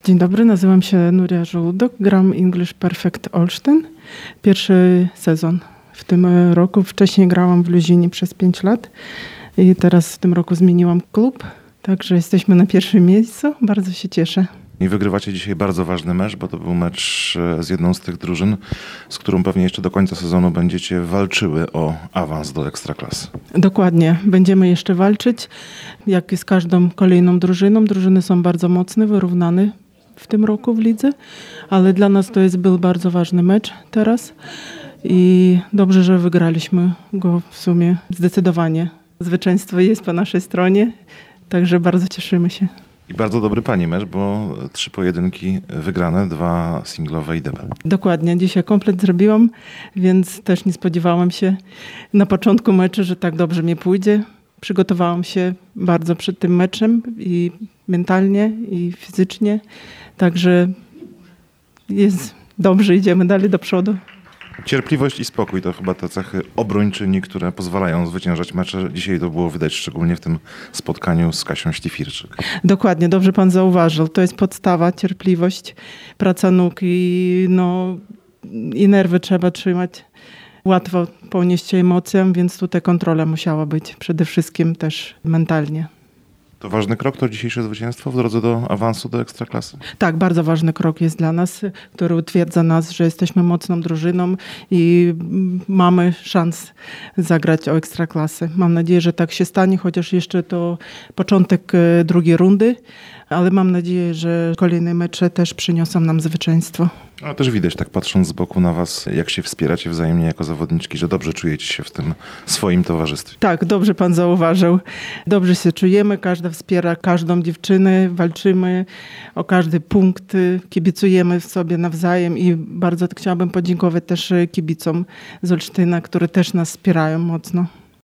Dzień dobry, nazywam się Nuria Żołudok, gram English Perfect Olsztyn. Pierwszy sezon w tym roku. Wcześniej grałam w Luzinie przez 5 lat i teraz w tym roku zmieniłam klub, także jesteśmy na pierwszym miejscu. Bardzo się cieszę. I wygrywacie dzisiaj bardzo ważny mecz, bo to był mecz z jedną z tych drużyn, z którą pewnie jeszcze do końca sezonu będziecie walczyły o awans do Ekstraklasy. Dokładnie. Będziemy jeszcze walczyć, jak i z każdą kolejną drużyną. Drużyny są bardzo mocne, wyrównane w tym roku w lidze, ale dla nas to był bardzo ważny mecz teraz i dobrze, że wygraliśmy go w sumie zdecydowanie. Zwycięstwo jest po naszej stronie, także bardzo cieszymy się. I bardzo dobry pani mecz, bo 3 pojedynki wygrane, 2 singlowe i debel. Dokładnie, dzisiaj komplet zrobiłam, więc też nie spodziewałam się na początku meczu, że tak dobrze mi pójdzie. Przygotowałam się bardzo przed tym meczem i mentalnie, i fizycznie, także jest dobrze, idziemy dalej do przodu. Cierpliwość i spokój to chyba te cechy obrończyni, które pozwalają zwyciężać mecze. Dzisiaj to było widać szczególnie w tym spotkaniu z Kasią Ślifirczyk. Dokładnie, dobrze pan zauważył. To jest podstawa, cierpliwość, praca nóg i nerwy trzeba trzymać. Łatwo ponieść emocjom, więc tutaj kontrola musiała być przede wszystkim też mentalnie. To ważny krok, to dzisiejsze zwycięstwo w drodze do awansu do Ekstraklasy? Tak, bardzo ważny krok jest dla nas, który utwierdza nas, że jesteśmy mocną drużyną i mamy szansę zagrać o Ekstraklasy. Mam nadzieję, że tak się stanie, chociaż jeszcze to początek drugiej rundy, ale mam nadzieję, że kolejne mecze też przyniosą nam zwycięstwo. Ale też widać, tak patrząc z boku na was, jak się wspieracie wzajemnie jako zawodniczki, że dobrze czujecie się w tym swoim towarzystwie. Tak, dobrze pan zauważył. Dobrze się czujemy, każda wspiera każdą dziewczynę, walczymy o każdy punkt, kibicujemy sobie nawzajem i bardzo chciałabym podziękować też kibicom z Olsztyna, które też nas wspierają mocno.